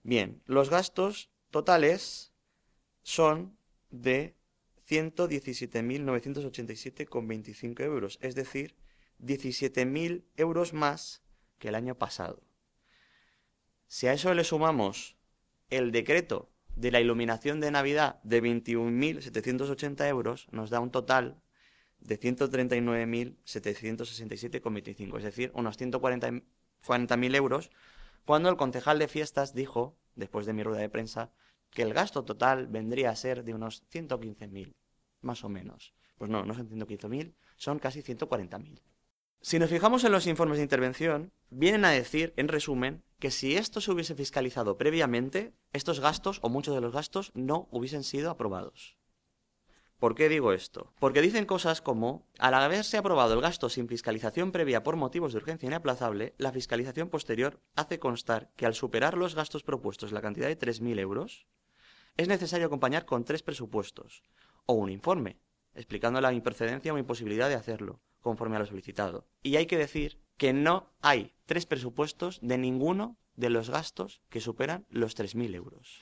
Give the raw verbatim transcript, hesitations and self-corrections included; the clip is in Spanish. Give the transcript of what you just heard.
Bien, los gastos totales son de ciento diecisiete mil novecientos ochenta y siete coma veinticinco euros, es decir, diecisiete mil euros más que el año pasado. Si a eso le sumamos el decreto de la iluminación de Navidad de veintiún mil setecientos ochenta euros, nos da un total de ciento treinta y nueve mil setecientos sesenta y siete coma veinticinco, es decir, unos ciento cuarenta mil euros, cuando el concejal de fiestas dijo, después de mi rueda de prensa, que el gasto total vendría a ser de unos ciento quince mil, más o menos. Pues no, no son ciento quince mil, son casi ciento cuarenta mil. Si nos fijamos en los informes de intervención, vienen a decir, en resumen, que si esto se hubiese fiscalizado previamente, estos gastos, o muchos de los gastos, no hubiesen sido aprobados. ¿Por qué digo esto? Porque dicen cosas como, al haberse aprobado el gasto sin fiscalización previa por motivos de urgencia inaplazable, la fiscalización posterior hace constar que al superar los gastos propuestos la cantidad de tres mil euros, es necesario acompañar con tres presupuestos, o un informe, explicando la improcedencia o imposibilidad de hacerlo, conforme a lo solicitado. Y hay que decir que no hay tres presupuestos de ninguno de los gastos que superan los tres mil euros.